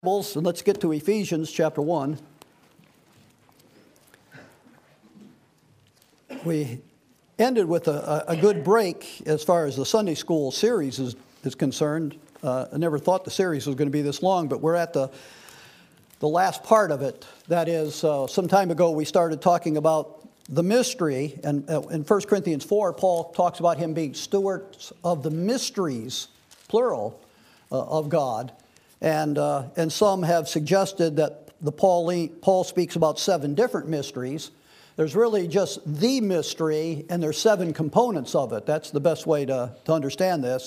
And let's get to Ephesians chapter 1. We ended with a good break as far as the Sunday school series is concerned. I never thought the series was going to be this long, but we're at the last part of it. That is, some time ago we started talking about the mystery, and in 1 Corinthians 4, Paul talks about him being stewards of the mysteries, plural, of God. And some have suggested that Paul speaks about 7 different mysteries. There's really just the mystery, and there's 7 components of it. That's the best way to understand this.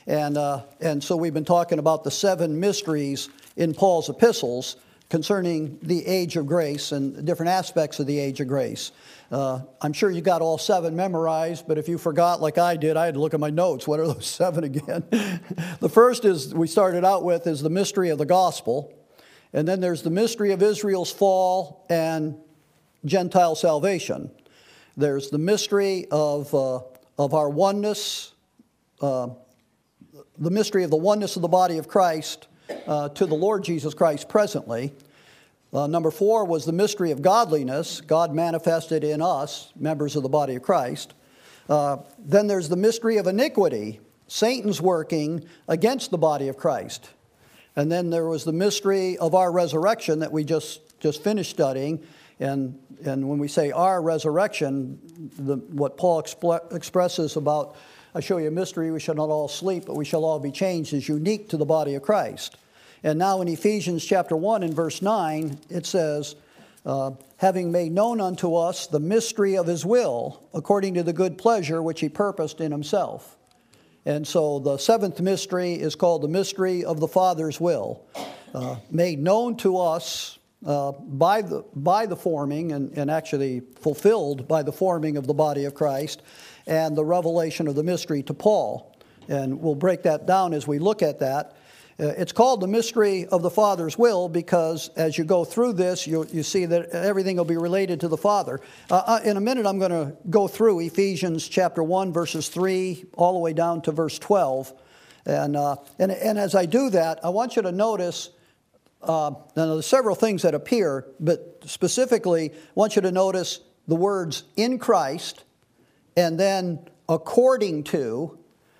And so we've been talking about the 7 mysteries in Paul's epistles concerning the age of grace and different aspects of the age of grace. I'm sure you got all 7 memorized, but if you forgot like I did, I had to look at my notes. What are those 7 again? The first we started out with is the mystery of the gospel. And then there's the mystery of Israel's fall and Gentile salvation. There's the mystery of our oneness, the mystery of the oneness of the body of Christ to the Lord Jesus Christ presently. Number 4 was the mystery of godliness, God manifested in us, members of the body of Christ. Then there's the mystery of iniquity, Satan's working against the body of Christ. And then there was the mystery of our resurrection that we just finished studying. And when we say our resurrection, what Paul expresses about, I show you a mystery, we shall not all sleep, but we shall all be changed, is unique to the body of Christ. And now in Ephesians chapter 1 and verse 9, it says, having made known unto us the mystery of his will, according to the good pleasure which he purposed in himself. And so the 7th mystery is called the mystery of the Father's will, made known to us by the forming, and actually fulfilled by the forming of the body of Christ, and the revelation of the mystery to Paul. And we'll break that down as we look at that. It's called the mystery of the Father's will because as you go through this, you see that everything will be related to the Father. In a minute, I'm going to go through Ephesians chapter 1, verses 3, all the way down to verse 12. And as I do that, I want you to notice, now there's several things that appear, but specifically, I want you to notice the words in Christ, and then according to,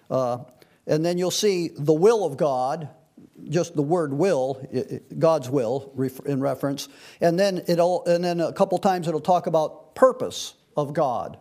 and then you'll see the will of God, just the word will, God's will in reference, and then a couple times it'll talk about purpose of God.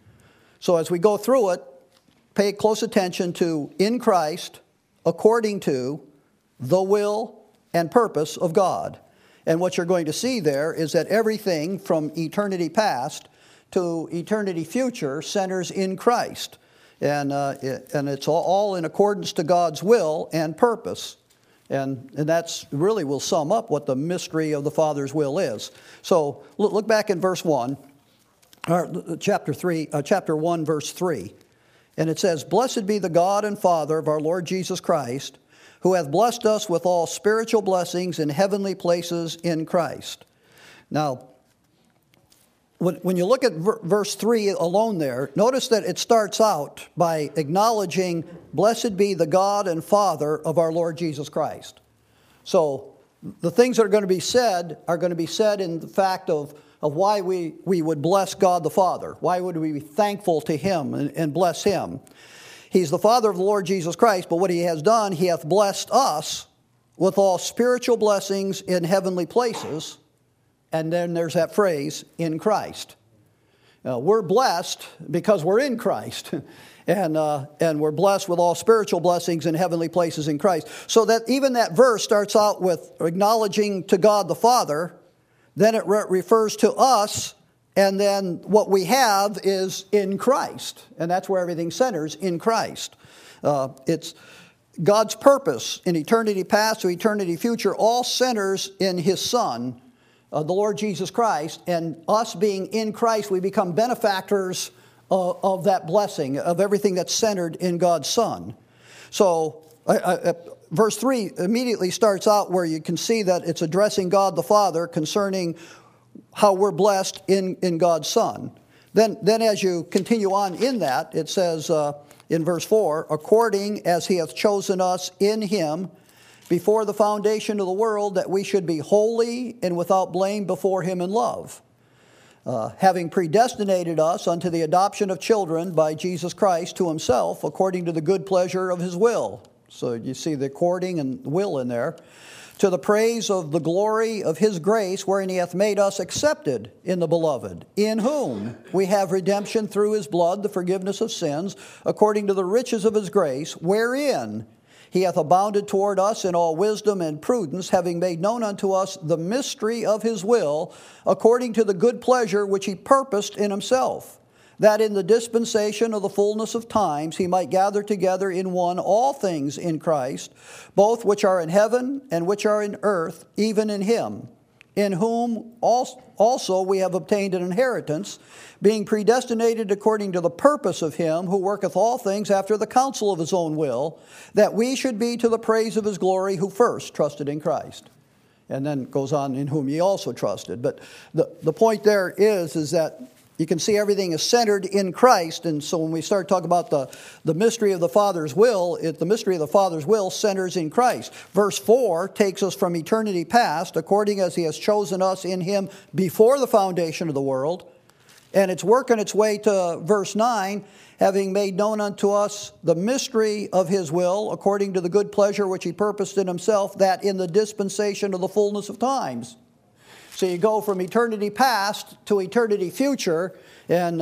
So as we go through it, pay close attention to in Christ, according to, the will and purpose of God. And what you're going to see there is that everything from eternity past to eternity future centers in Christ. And it's all in accordance to God's will and purpose. And that's really will sum up what the mystery of the Father's will is. So look back in verse 1, or chapter 1, verse 3. And it says, blessed be the God and Father of our Lord Jesus Christ, who hath blessed us with all spiritual blessings in heavenly places in Christ. Now, when you look at verse 3 alone there, notice that it starts out by acknowledging, blessed be the God and Father of our Lord Jesus Christ. So the things that are going to be said in the fact of why we would bless God the Father. Why would we be thankful to Him and bless Him? He's the Father of the Lord Jesus Christ, but what He has done, He hath blessed us with all spiritual blessings in heavenly places. And then there's that phrase, in Christ. We're blessed because we're in Christ. And we're blessed with all spiritual blessings in heavenly places in Christ. So that even that verse starts out with acknowledging to God the Father. Then it refers to us. And then what we have is in Christ. And that's where everything centers, in Christ. It's God's purpose in eternity past to eternity future all centers in His Son, the Lord Jesus Christ, and us being in Christ, we become benefactors of that blessing, of everything that's centered in God's Son. So verse 3 immediately starts out where you can see that it's addressing God the Father concerning how we're blessed in God's Son. Then as you continue on in that, it says in verse 4, according as He hath chosen us in Him before the foundation of the world, that we should be holy and without blame before him in love, having predestinated us unto the adoption of children by Jesus Christ to himself, according to the good pleasure of his will. So you see the according and will in there. To the praise of the glory of his grace, wherein he hath made us accepted in the beloved, in whom we have redemption through his blood, the forgiveness of sins, according to the riches of his grace, wherein he hath abounded toward us in all wisdom and prudence, having made known unto us the mystery of his will, according to the good pleasure which he purposed in himself, that in the dispensation of the fullness of times he might gather together in one all things in Christ, both which are in heaven and which are in earth, even in him, in whom also we have obtained an inheritance, being predestinated according to the purpose of him who worketh all things after the counsel of his own will, that we should be to the praise of his glory, who first trusted in Christ. And then goes on, in whom ye also trusted. But the point there is that you can see everything is centered in Christ. And so when we start talking about the mystery of the Father's will, the mystery of the Father's will centers in Christ. Verse 4 takes us from eternity past, according as he has chosen us in him before the foundation of the world. And it's working its way to verse 9, having made known unto us the mystery of his will, according to the good pleasure which he purposed in himself, that in the dispensation of the fullness of times. So you go from eternity past to eternity future, and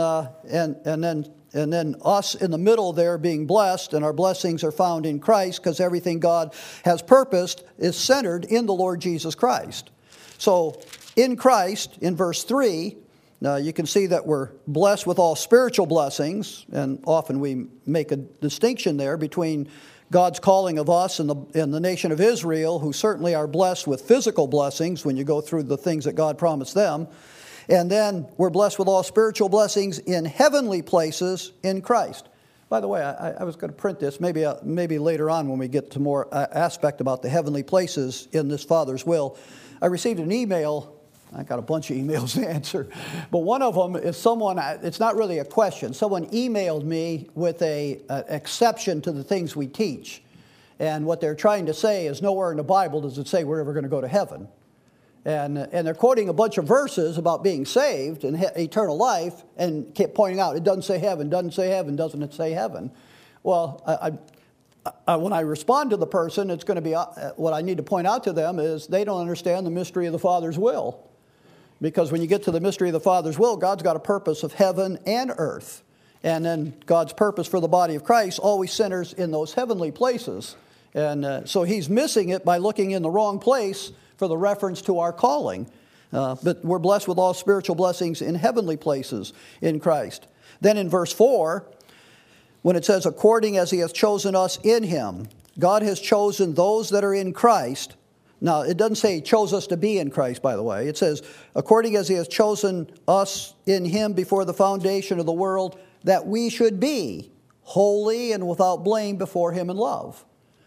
then us in the middle there being blessed, and our blessings are found in Christ, because everything God has purposed is centered in the Lord Jesus Christ. So in Christ, in verse 3, you can see that we're blessed with all spiritual blessings, and often we make a distinction there between God's calling of us and the nation of Israel, who certainly are blessed with physical blessings when you go through the things that God promised them. And then we're blessed with all spiritual blessings in heavenly places in Christ. By the way, I was going to print this maybe later on when we get to more aspect about the heavenly places in this Father's will. I received an email. I got a bunch of emails to answer. But one of them is someone, it's not really a question. Someone emailed me with an exception to the things we teach. And what they're trying to say is nowhere in the Bible does it say we're ever going to go to heaven. And they're quoting a bunch of verses about being saved and eternal life and kept pointing out, it doesn't say heaven, doesn't it say heaven? Well, when I respond to the person, it's going to be, what I need to point out to them is they don't understand the mystery of the Father's will. Because when you get to the mystery of the Father's will, God's got a purpose of heaven and earth. And then God's purpose for the body of Christ always centers in those heavenly places. And so he's missing it by looking in the wrong place for the reference to our calling. But we're blessed with all spiritual blessings in heavenly places in Christ. Then in verse 4, when it says, according as he has chosen us in him, God has chosen those that are in Christ. Now, it doesn't say he chose us to be in Christ, by the way. It says, according as he has chosen us in him before the foundation of the world, that we should be holy and without blame before him in love.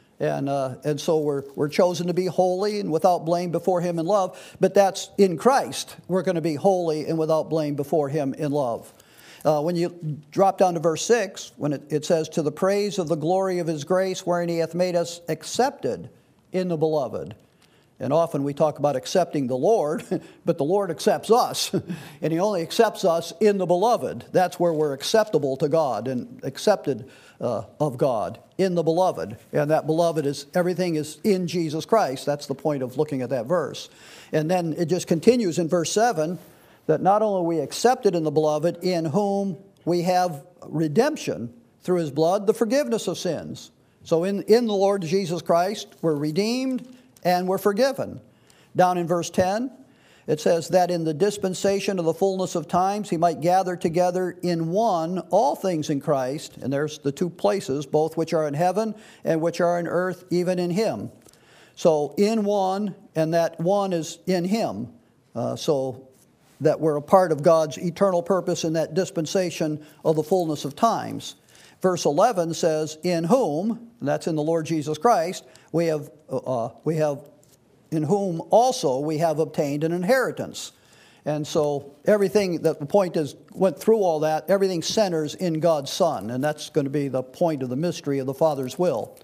And so we're chosen to be holy and without blame before him in love. But that's in Christ. We're going to be holy and without blame before him in love. When you drop down to verse 6, when it says, to the praise of the glory of his grace, wherein he hath made us accepted in the beloved. And often we talk about accepting the Lord, but the Lord accepts us. And he only accepts us in the beloved. That's where we're acceptable to God and accepted of God, in the beloved. And that beloved is, everything is in Jesus Christ. That's the point of looking at that verse. And then it just continues in verse 7, that not only are we accepted in the beloved, in whom we have redemption through his blood, the forgiveness of sins. So in the Lord Jesus Christ, we're redeemed and we're forgiven. Down in verse 10, it says that in the dispensation of the fullness of times, he might gather together in one all things in Christ. And there's the two places, both which are in heaven and which are in earth, even in him. So in one, and that one is in him. So that we're a part of God's eternal purpose in that dispensation of the fullness of times. Verse 11 says, in whom, and that's in the Lord Jesus Christ, we have in whom also we have obtained an inheritance. And so everything, the point is, went through all that, everything centers in God's Son. And that's going to be the point of the mystery of the Father's will.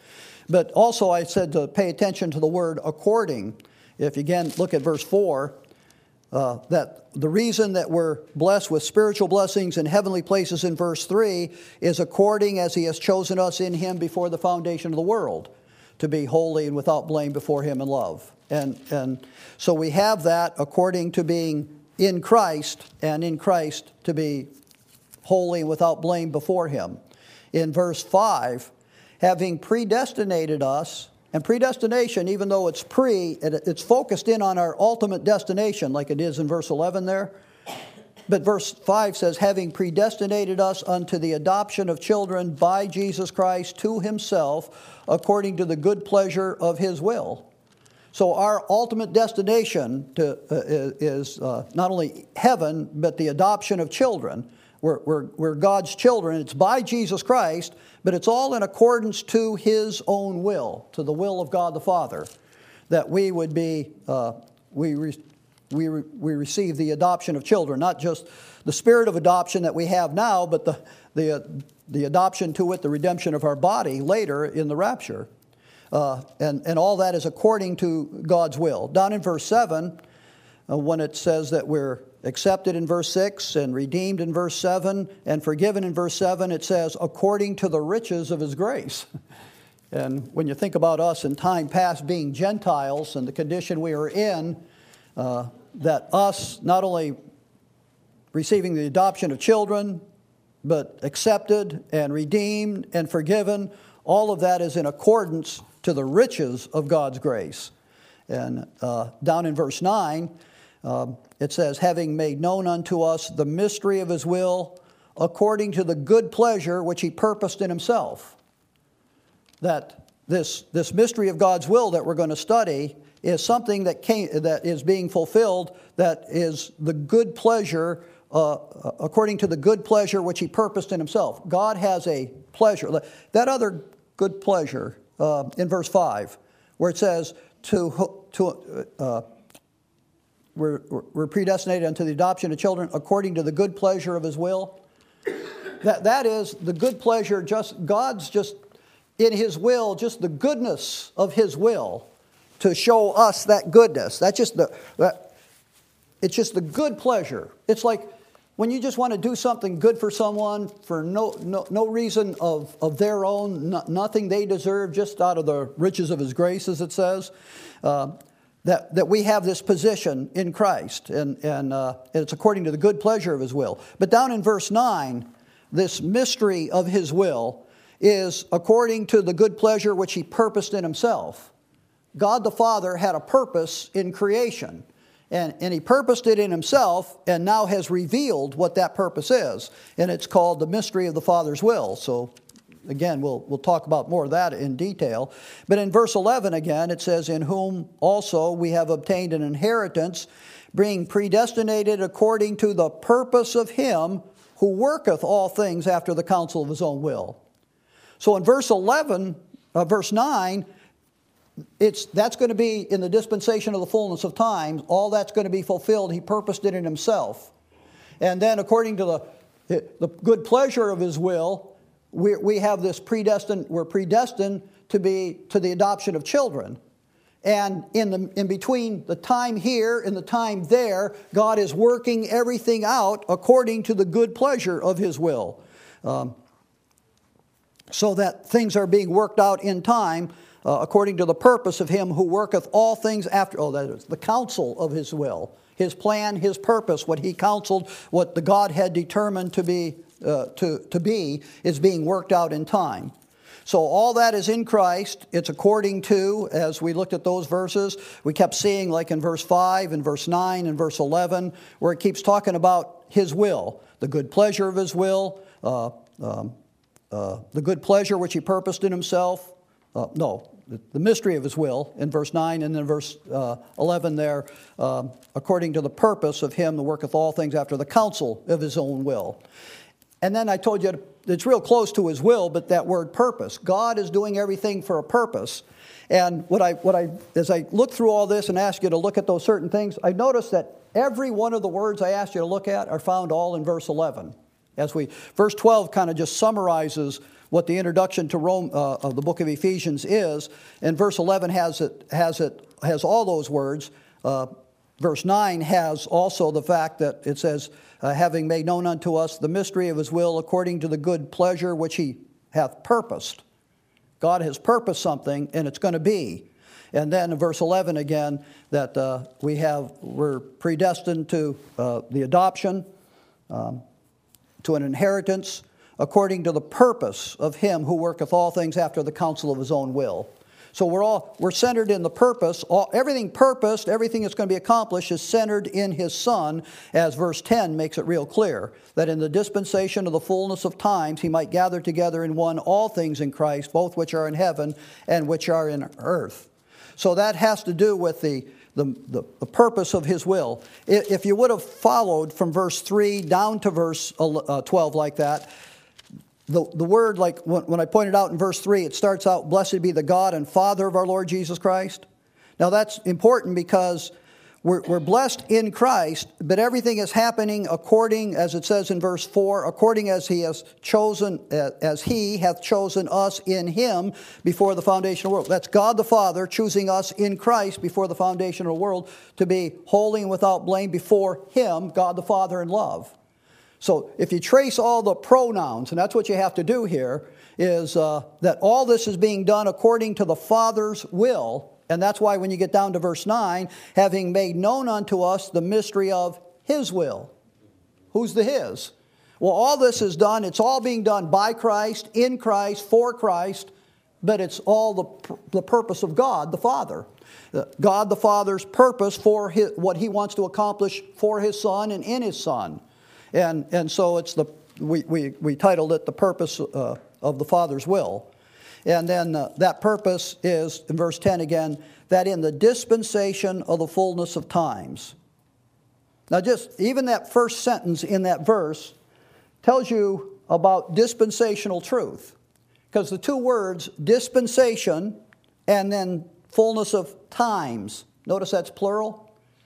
But also I said to pay attention to the word according. If you again look at verse 4, that the reason that we're blessed with spiritual blessings in heavenly places in verse 3 is according as he has chosen us in him before the foundation of the world, to be holy and without blame before him in love. And so we have that according to being in Christ, and in Christ to be holy and without blame before him. In verse 5, having predestinated us, and predestination, even though it's it's focused in on our ultimate destination, like it is in verse 11 there. But verse 5 says, having predestinated us unto the adoption of children by Jesus Christ to himself, according to the good pleasure of his will. So our ultimate destination is not only heaven, but the adoption of children. We're God's children. It's by Jesus Christ, but it's all in accordance to his own will, to the will of God the Father, that we would be, we receive the adoption of children, not just the spirit of adoption that we have now, but the adoption to it, the redemption of our body later in the rapture. And all that is according to God's will. Down in verse 7, when it says that we're accepted in verse 6 and redeemed in verse 7 and forgiven in verse 7, it says, according to the riches of his grace. And when you think about us in time past being Gentiles and the condition we are in, that us not only receiving the adoption of children, but accepted and redeemed and forgiven, all of that is in accordance to the riches of God's grace. And down in verse 9, it says, having made known unto us the mystery of his will, according to the good pleasure which he purposed in himself. That this mystery of God's will that we're going to study is something that is being fulfilled, that is the good pleasure, according to the good pleasure which he purposed in himself. God has a pleasure. That other good pleasure in verse 5, where it says, we're predestinated unto the adoption of children according to the good pleasure of his will. That is the good pleasure, God's just in his will, just the goodness of his will to show us that goodness. It's just the good pleasure. It's like when you just want to do something good for someone for no reason of their own, nothing they deserve, just out of the riches of his grace, as it says. That we have this position in Christ, and it's according to the good pleasure of his will. But down in verse 9, this mystery of his will is according to the good pleasure which he purposed in himself. God the Father had a purpose in creation, and he purposed it in himself, and now has revealed what that purpose is, and it's called the mystery of the Father's will. So again, we'll talk about more of that in detail. But in verse 11 again, it says, in whom also we have obtained an inheritance, being predestinated according to the purpose of him who worketh all things after the counsel of his own will. So in verse 9, that's going to be in the dispensation of the fullness of time. All that's going to be fulfilled. He purposed it in himself. And then according to the good pleasure of his will, we have this we're predestined to be to the adoption of children. And in between the time here and the time there, God is working everything out according to the good pleasure of his will. So that things are being worked out in time according to the purpose of him who worketh all things after, that is the counsel of his will. His plan, his purpose, what he counseled, what the God had determined to be, is being worked out in time. So all that is in Christ. It's according to, as we looked at those verses, we kept seeing like in verse 5 and verse 9 and verse 11, where it keeps talking about his will, the good pleasure of his will, the good pleasure which he purposed in himself. The mystery of his will in verse 9, and then verse 11 there, according to the purpose of him that worketh all things after the counsel of his own will. And then I told you it's real close to his will, but that word purpose. God is doing everything for a purpose. And as I look through all this and ask you to look at those certain things, I noticed that every one of the words I asked you to look at are found all in verse 11. Verse 12 kind of just summarizes what the introduction to Rome of the book of Ephesians is. And verse 11 has all those words. Verse 9 has also the fact that it says, having made known unto us the mystery of his will according to the good pleasure which he hath purposed. God has purposed something, and it's going to be. And then in verse 11 again, that we're predestined to the adoption, to an inheritance, according to the purpose of him who worketh all things after the counsel of his own will. So we're centered in the purpose. Everything purposed, everything that's going to be accomplished is centered in his Son, as verse 10 makes it real clear, that in the dispensation of the fullness of times he might gather together in one all things in Christ, both which are in heaven and which are in earth. So that has to do with the purpose of his will. If you would have followed from verse 3 down to verse 12 like that, the word, like when I pointed out in verse 3, it starts out, blessed be the God and Father of our Lord Jesus Christ. Now that's important because we're blessed in Christ, but everything is happening according, as it says in verse 4, according as he hath chosen us in him before the foundation of the world. That's God the Father choosing us in Christ before the foundation of the world to be holy and without blame before him, God the Father in love. So if you trace all the pronouns, and that's what you have to do here, is that all this is being done according to the Father's will. And that's why when you get down to verse 9, having made known unto us the mystery of his will. Who's the his? Well, all this is done. It's all being done by Christ, in Christ, for Christ, but it's all the purpose of God the Father. God the Father's purpose for what he wants to accomplish for his Son and in his Son. And so it's we titled it the purpose of the Father's will. And then that purpose is, in verse 10 again, that in the dispensation of the fullness of times. Now just even that first sentence in that verse tells you about dispensational truth. Because the two words, dispensation and then fullness of times, notice that's plural.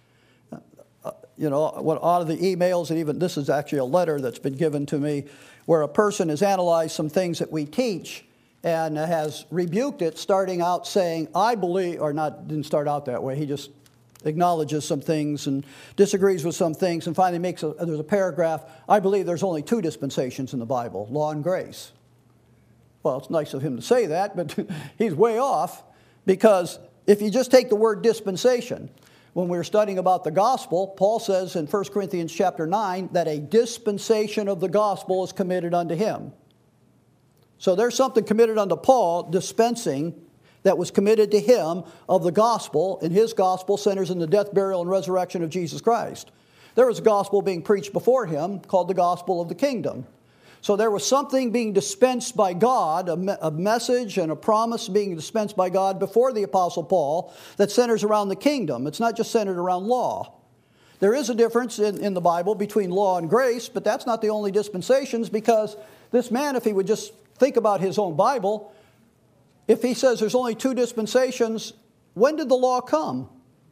You know, out of the emails, and even this is actually a letter that's been given to me, where a person has analyzed some things that we teach and has rebuked it, starting out saying, I believe, or not, didn't start out that way. He just acknowledges some things and disagrees with some things, and finally there's a paragraph, I believe there's only two dispensations in the Bible, law and grace. Well, it's nice of him to say that, but he's way off, because if you just take the word dispensation, when we were studying about the gospel, Paul says in 1 Corinthians chapter 9 that a dispensation of the gospel is committed unto him. So there's something committed unto Paul, dispensing, that was committed to him of the gospel, and his gospel centers in the death, burial, and resurrection of Jesus Christ. There was a gospel being preached before him called the gospel of the kingdom. So there was something being dispensed by God, a message and a promise being dispensed by God before the Apostle Paul that centers around the kingdom. It's not just centered around law. There is a difference in the Bible between law and grace, but that's not the only dispensations, because this man, if he would just think about his own Bible, if he says there's only two dispensations, when did the law come?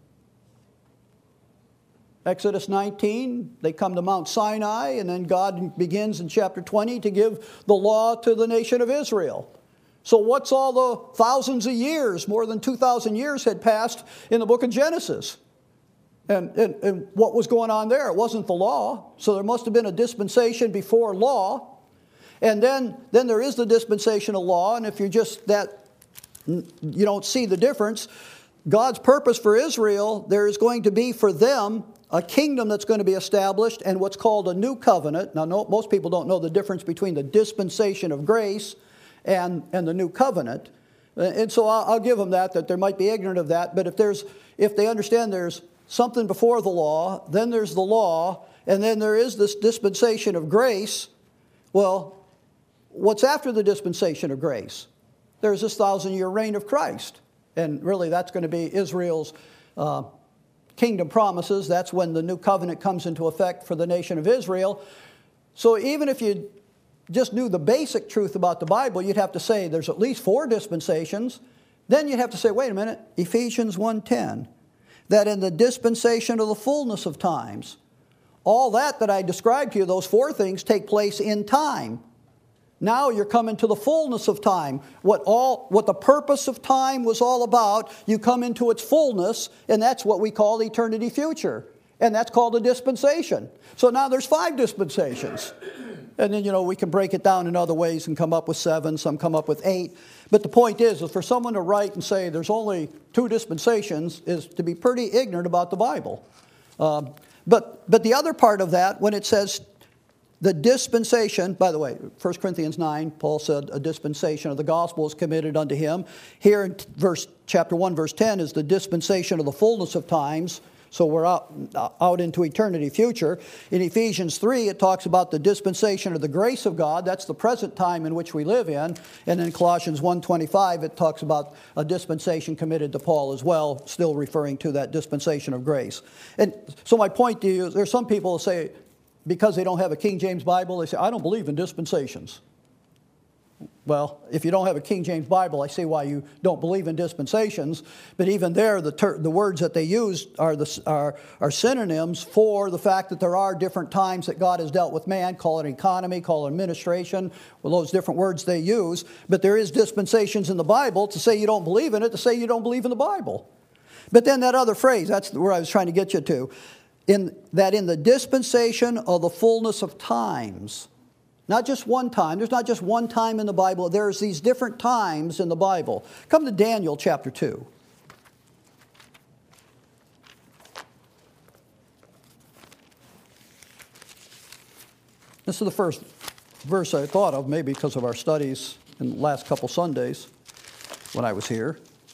Exodus 19, they come to Mount Sinai, and then God begins in chapter 20 to give the law to the nation of Israel. So what's all the thousands of years, more than 2,000 years had passed in the book of Genesis? And what was going on there? It wasn't the law, so there must have been a dispensation before law. And then there is the dispensation of law, and if you're just that, you don't see the difference. God's purpose for Israel, there is going to be for them a kingdom that's going to be established, and what's called a new covenant. Now, most people don't know the difference between the dispensation of grace and the new covenant. And so I'll give them that there might be ignorant of that. But if they understand there's something before the law, then there's the law, and then there is this dispensation of grace, well, what's after the dispensation of grace? There's this 1,000-year reign of Christ. And really that's going to be Israel's kingdom promises. That's when the new covenant comes into effect for the nation of Israel. So even if you just knew the basic truth about the Bible, you'd have to say there's at least 4 dispensations. Then you'd have to say, wait a minute, Ephesians 1:10, that in the dispensation of the fullness of times, all that I described to you, those 4 things take place in time. Now you're coming to the fullness of time. What the purpose of time was all about, you come into its fullness, and that's what we call eternity future. And that's called a dispensation. So now there's 5 dispensations. And then, we can break it down in other ways and come up with 7, some come up with 8. But the point is for someone to write and say there's only 2 dispensations is to be pretty ignorant about the Bible. But the other part of that, when it says the dispensation, by the way, 1 Corinthians 9, Paul said a dispensation of the gospel is committed unto him. Here in chapter 1, verse 10 is the dispensation of the fullness of times. So we're out into eternity future. In Ephesians 3, it talks about the dispensation of the grace of God. That's the present time in which we live in. And in Colossians 1:25, it talks about a dispensation committed to Paul as well, still referring to that dispensation of grace. And so my point to you is there's some people who say, because they don't have a King James Bible, they say, I don't believe in dispensations. Well, if you don't have a King James Bible, I see why you don't believe in dispensations. But even there, the words that they use are synonyms for the fact that there are different times that God has dealt with man. Call it economy, call it administration, well, those different words they use. But there is dispensations in the Bible. To say you don't believe in it, to say you don't believe in the Bible. But then that other phrase, that's where I was trying to get you to. In the dispensation of the fullness of times. Not just one time. There's not just one time in the Bible. There's these different times in the Bible. Come to Daniel chapter 2. This is the first verse I thought of, maybe because of our studies in the last couple Sundays when I was here.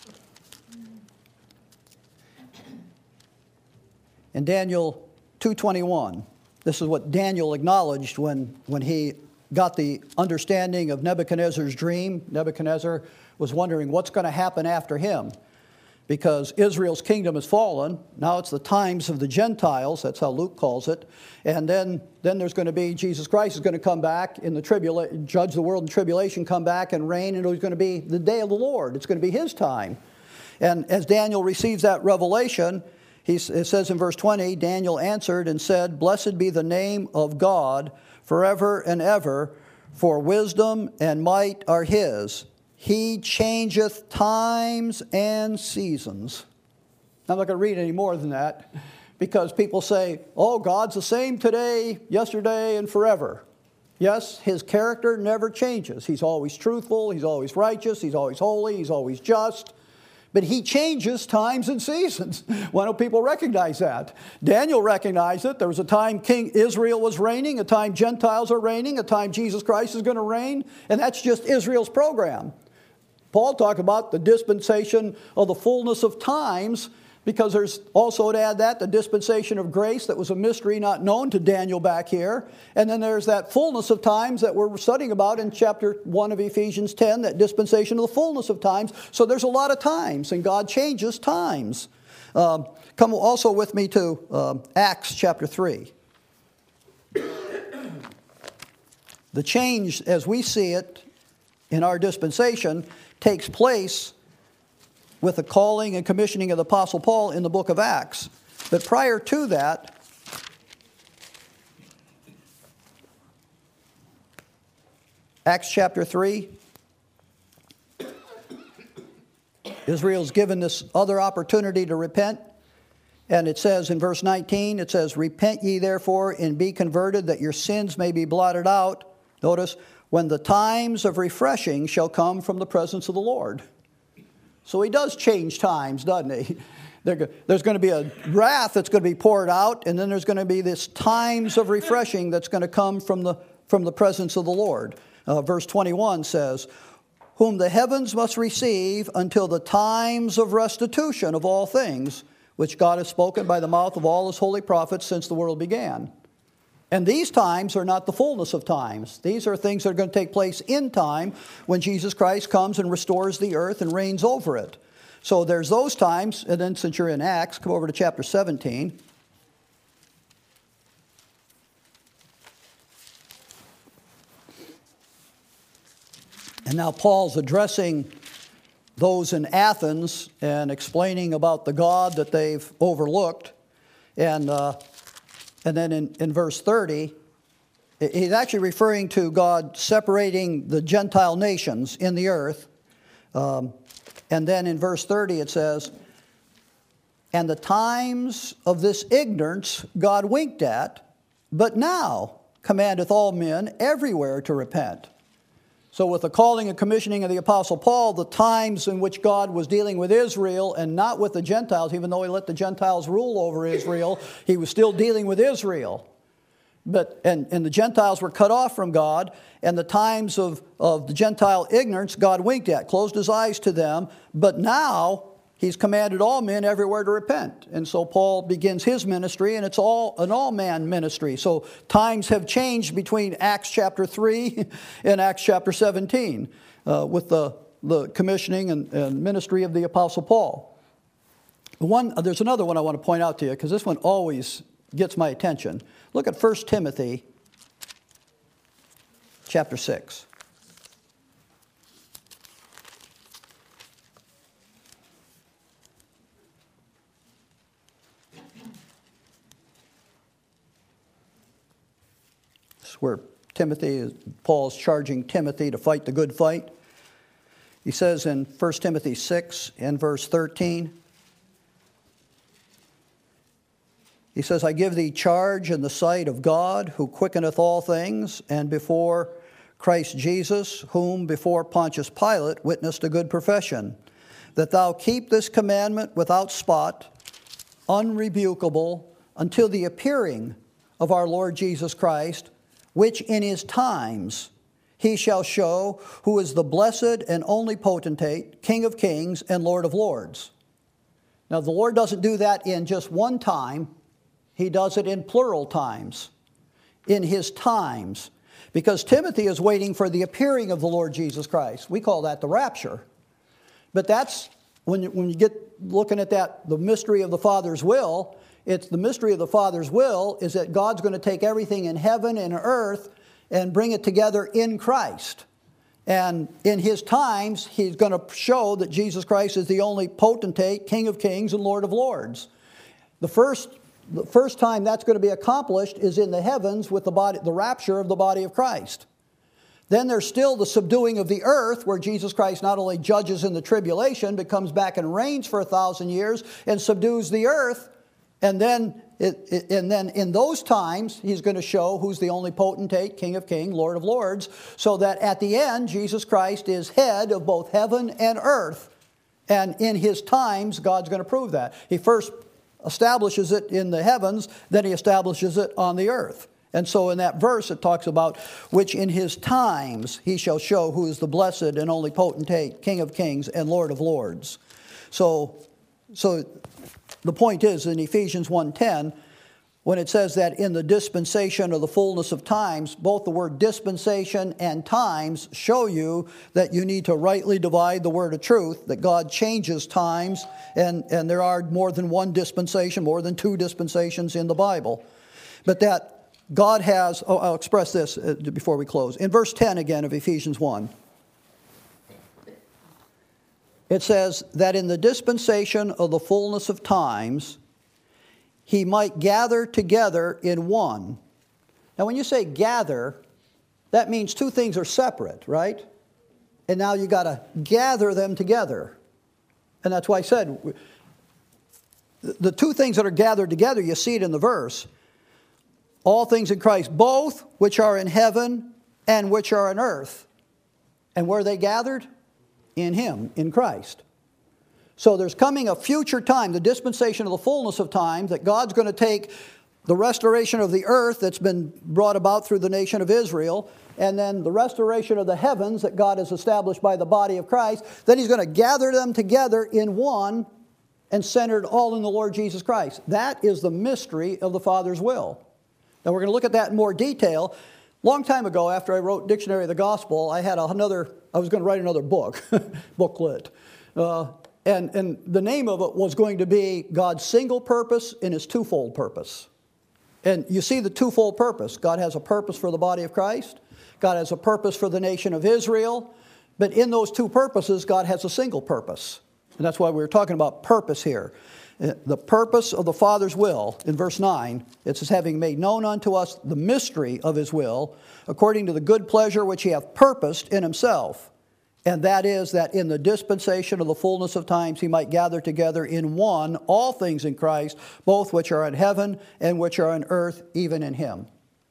In Daniel 2:21, this is what Daniel acknowledged when he got the understanding of Nebuchadnezzar's dream. Nebuchadnezzar was wondering what's going to happen after him, because Israel's kingdom has fallen. Now it's the times of the Gentiles. That's how Luke calls it. And then there's going to be, Jesus Christ is going to come back in the judge the world in tribulation, come back and reign, and it's going to be the day of the Lord. It's going to be his time. And as Daniel receives that revelation, it says in verse 20, Daniel answered and said, Blessed be the name of God forever and ever, for wisdom and might are his. He changeth times and seasons. I'm not going to read any more than that, because people say, oh, God's the same today, yesterday, and forever. Yes, his character never changes. He's always truthful, he's always righteous, he's always holy, he's always just. But he changes times and seasons. Why don't people recognize that? Daniel recognized it. There was a time King Israel was reigning, a time Gentiles are reigning, a time Jesus Christ is going to reign, and that's just Israel's program. Paul talked about the dispensation of the fullness of times, because there's also, to add that, the dispensation of grace that was a mystery not known to Daniel back here. And then there's that fullness of times that we're studying about in chapter 1 of Ephesians 10, that dispensation of the fullness of times. So there's a lot of times, and God changes times. Come also with me to Acts chapter 3. The change, as we see it in our dispensation, takes place with the calling and commissioning of the Apostle Paul in the book of Acts. But prior to that, Acts chapter 3, Israel's given this other opportunity to repent. And it says in verse 19, it says, Repent ye therefore and be converted, that your sins may be blotted out. Notice, when the times of refreshing shall come from the presence of the Lord. So he does change times, doesn't he? There's going to be a wrath that's going to be poured out, and then there's going to be this times of refreshing that's going to come from the presence of the Lord. Verse 21 says, Whom the heavens must receive until the times of restitution of all things, which God has spoken by the mouth of all his holy prophets since the world began. And these times are not the fullness of times. These are things that are going to take place in time when Jesus Christ comes and restores the earth and reigns over it. So there's those times. And then since you're in Acts, come over to chapter 17. And now Paul's addressing those in Athens and explaining about the God that they've overlooked. And then in verse 30, He's actually referring to God separating the Gentile nations in the earth. And then in verse 30 it says, and the times of this ignorance God winked at, but now commandeth all men everywhere to repent. So with the calling and commissioning of the Apostle Paul, the times in which God was dealing with Israel and not with the Gentiles, even though he let the Gentiles rule over Israel, he was still dealing with Israel. And the Gentiles were cut off from God, and the times of the Gentile ignorance God winked at, closed his eyes to them, but now he's commanded all men everywhere to repent. And so Paul begins his ministry, and it's an all-man ministry. So times have changed between Acts chapter 3 and Acts chapter 17 with the commissioning and ministry of the Apostle Paul. There's another one I want to point out to you, because this one always gets my attention. Look at 1 Timothy chapter 6. This is where Paul is charging Timothy to fight the good fight. He says in 1 Timothy 6 and verse 13, he says, I give thee charge in the sight of God, who quickeneth all things, and before Christ Jesus, whom before Pontius Pilate witnessed a good profession, that thou keep this commandment without spot, unrebukable, until the appearing of our Lord Jesus Christ, which in his times he shall show, who is the blessed and only potentate, King of kings and Lord of lords. Now the Lord doesn't do that in just one time. He does it in plural times, in his times, because Timothy is waiting for the appearing of the Lord Jesus Christ. We call that the rapture. But that's, when you get looking at that, the mystery of the Father's will, it's the mystery of the Father's will is that God's going to take everything in heaven and earth and bring it together in Christ. And in his times, he's going to show that Jesus Christ is the only potentate, King of kings and Lord of lords. The first time that's going to be accomplished is in the heavens with the rapture of the body of Christ. Then there's still the subduing of the earth, where Jesus Christ not only judges in the tribulation, but comes back and reigns for 1,000 years and subdues the earth. And then in those times, he's going to show who's the only potentate, King of kings, Lord of lords, so that at the end, Jesus Christ is head of both heaven and earth. And in his times, God's going to prove that. He first establishes it in the heavens, then he establishes it on the earth. And so in that verse it talks about, which in his times he shall show who is the blessed and only potentate, King of kings and Lord of lords. So the point is, in Ephesians 1:10, when it says that in the dispensation of the fullness of times, both the word dispensation and times show you that you need to rightly divide the word of truth, that God changes times, and there are more than one dispensation, more than two dispensations in the Bible. But that God has, I'll express this before we close. In verse 10 again of Ephesians 1, it says that in the dispensation of the fullness of times, he might gather together in one. Now when you say gather, that means two things are separate, right? And now you got to gather them together. And that's why I said, the two things that are gathered together, you see it in the verse. All things in Christ, both which are in heaven and which are on earth. And where are they gathered? In him, in Christ. So there's coming a future time, the dispensation of the fullness of time, that God's going to take the restoration of the earth that's been brought about through the nation of Israel, and then the restoration of the heavens that God has established by the body of Christ. Then he's going to gather them together in one and centered all in the Lord Jesus Christ. That is the mystery of the Father's will. Now we're going to look at that in more detail. Long time ago, after I wrote Dictionary of the Gospel, I was going to write another book, booklet. And the name of it was going to be God's single purpose and his twofold purpose. And you see the twofold purpose. God has a purpose for the body of Christ. God has a purpose for the nation of Israel. But in those two purposes, God has a single purpose. And that's why we were talking about purpose here. The purpose of the Father's will, in verse 9, it says, having made known unto us the mystery of his will, according to the good pleasure which he hath purposed in himself. And that is, that in the dispensation of the fullness of times he might gather together in one all things in Christ, both which are in heaven and which are on earth, even in him.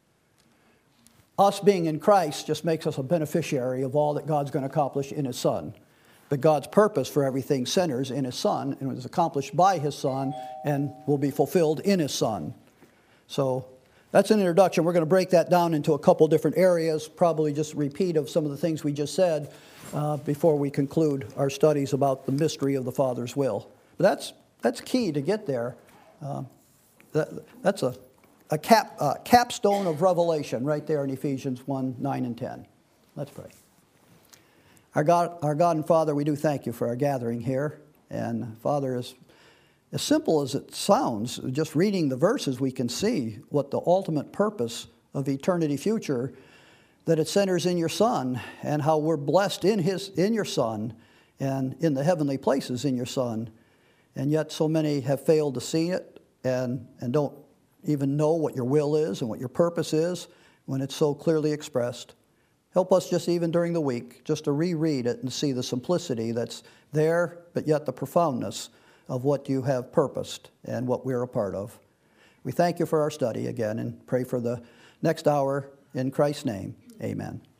Us being in Christ just makes us a beneficiary of all that God's going to accomplish in his Son. But God's purpose for everything centers in his Son and was accomplished by his Son and will be fulfilled in his Son. So that's an introduction. We're going to break that down into a couple different areas, probably just a repeat of some of the things we just said before we conclude our studies about the mystery of the Father's will. But that's key to get there. That's a capstone of revelation right there in Ephesians 1, 9, and 10. Let's pray. Our God and Father, we do thank you for our gathering here. And Father, as simple as it sounds, just reading the verses, we can see what the ultimate purpose of eternity future, that it centers in your Son, and how we're blessed in your Son and in the heavenly places in your Son. And yet so many have failed to see it and don't even know what your will is and what your purpose is when it's so clearly expressed. Help us just even during the week just to reread it and see the simplicity that's there, but yet the profoundness of what you have purposed and what we're a part of. We thank you for our study again and pray for the next hour in Christ's name. Amen.